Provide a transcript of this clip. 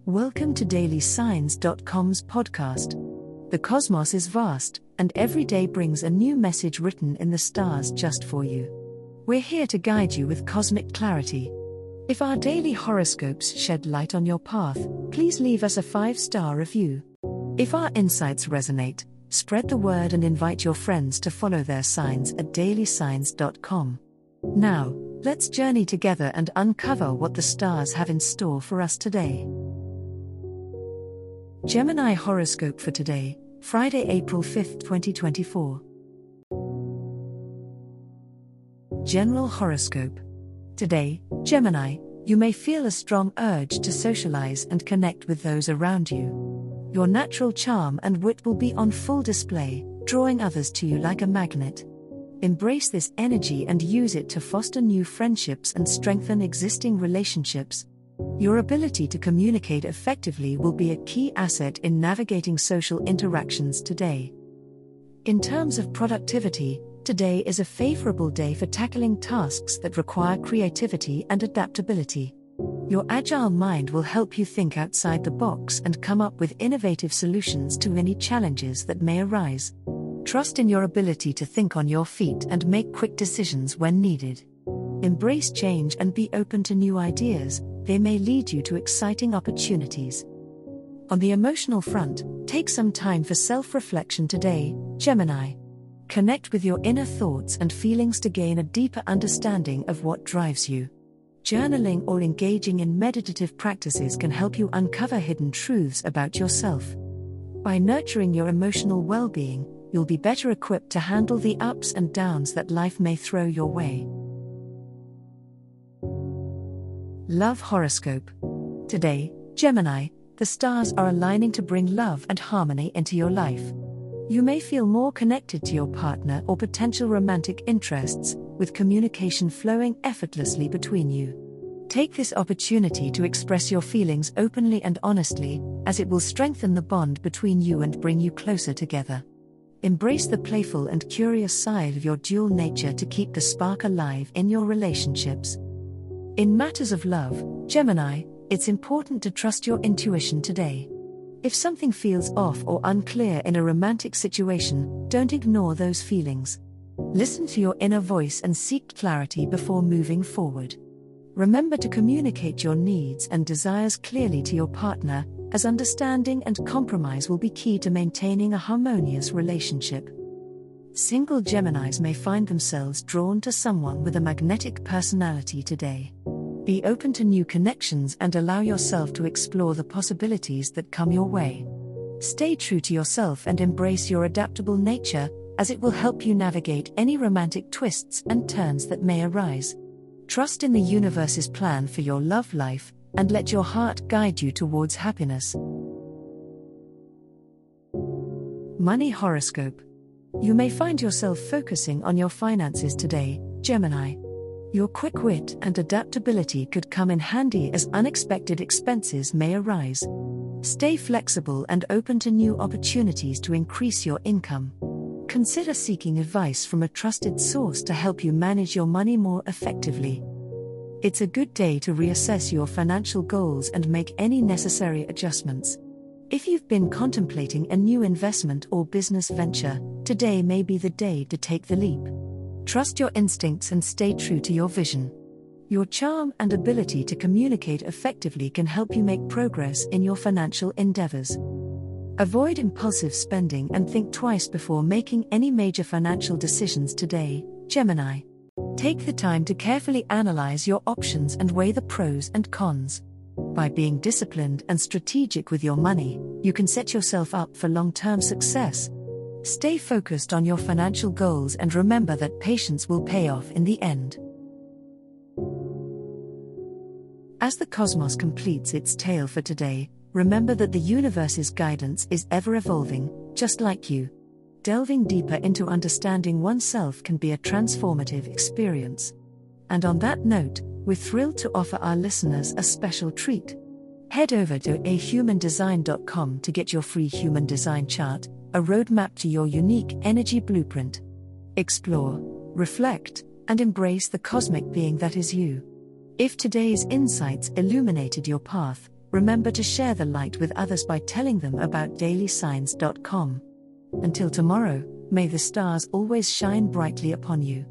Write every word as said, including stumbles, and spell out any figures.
Welcome to daily signs dot com's podcast. The cosmos is vast, and every day brings a new message written in the stars just for you. We're here to guide you with cosmic clarity. If our daily horoscopes shed light on your path, please leave us a five-star review. If our insights resonate, spread the word and invite your friends to follow their signs at daily signs dot com. Now, let's journey together and uncover what the stars have in store for us today. Gemini horoscope for today, Friday, April fifth, twenty twenty-four. General horoscope. Today, Gemini, you may feel a strong urge to socialize and connect with those around you. Your natural charm and wit will be on full display, drawing others to you like a magnet. Embrace this energy and use it to foster new friendships and strengthen existing relationships. Your ability to communicate effectively will be a key asset in navigating social interactions today. In terms of productivity, today is a favorable day for tackling tasks that require creativity and adaptability. Your agile mind will help you think outside the box and come up with innovative solutions to any challenges that may arise. Trust in your ability to think on your feet and make quick decisions when needed. Embrace change and be open to new ideas. They may lead you to exciting opportunities. On the emotional front, take some time for self-reflection today, Gemini. Connect with your inner thoughts and feelings to gain a deeper understanding of what drives you. Journaling or engaging in meditative practices can help you uncover hidden truths about yourself. By nurturing your emotional well-being, you'll be better equipped to handle the ups and downs that life may throw your way. Love horoscope. Today, Gemini, the stars are aligning to bring love and harmony into your life. You may feel more connected to your partner or potential romantic interests, with communication flowing effortlessly between you. Take this opportunity to express your feelings openly and honestly, as it will strengthen the bond between you and bring you closer together. Embrace the playful and curious side of your dual nature to keep the spark alive in your relationships. In matters of love, Gemini, it's important to trust your intuition today. If something feels off or unclear in a romantic situation, don't ignore those feelings. Listen to your inner voice and seek clarity before moving forward. Remember to communicate your needs and desires clearly to your partner, as understanding and compromise will be key to maintaining a harmonious relationship. Single Geminis may find themselves drawn to someone with a magnetic personality today. Be open to new connections and allow yourself to explore the possibilities that come your way. Stay true to yourself and embrace your adaptable nature, as it will help you navigate any romantic twists and turns that may arise. Trust in the universe's plan for your love life, and let your heart guide you towards happiness. Money horoscope. You may find yourself focusing on your finances today, Gemini. Your quick wit and adaptability could come in handy as unexpected expenses may arise. Stay flexible and open to new opportunities to increase your income. Consider seeking advice from a trusted source to help you manage your money more effectively. It's a good day to reassess your financial goals and make any necessary adjustments. If you've been contemplating a new investment or business venture, today may be the day to take the leap. Trust your instincts and stay true to your vision. Your charm and ability to communicate effectively can help you make progress in your financial endeavors. Avoid impulsive spending and think twice before making any major financial decisions today, Gemini. Take the time to carefully analyze your options and weigh the pros and cons. By being disciplined and strategic with your money, you can set yourself up for long-term success. Stay focused on your financial goals and remember that patience will pay off in the end. As the cosmos completes its tale for today, remember that the universe's guidance is ever evolving, just like you. Delving deeper into understanding oneself can be a transformative experience. And on that note, we're thrilled to offer our listeners a special treat. Head over to a human design dot com to get your free human design chart, a roadmap to your unique energy blueprint. Explore, reflect, and embrace the cosmic being that is you. If today's insights illuminated your path, Remember to share the light with others by telling them about daily signs dot com. Until tomorrow, may the stars always shine brightly upon you.